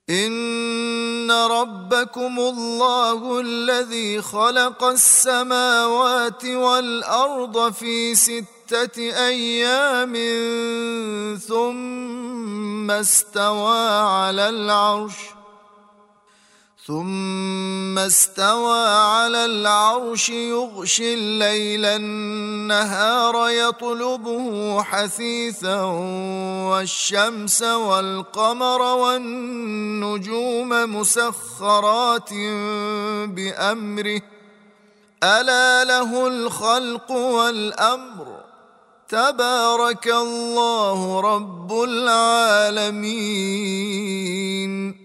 إن ربكم الله الذي خلق السماوات والأرض في 6 أيام ثم استوى على العرش يغشي الليل النهار يطلبه حثيثا والشمس والقمر والنجوم مسخرات بأمره ألا له الخلق والأمر تبارك الله رب العالمين.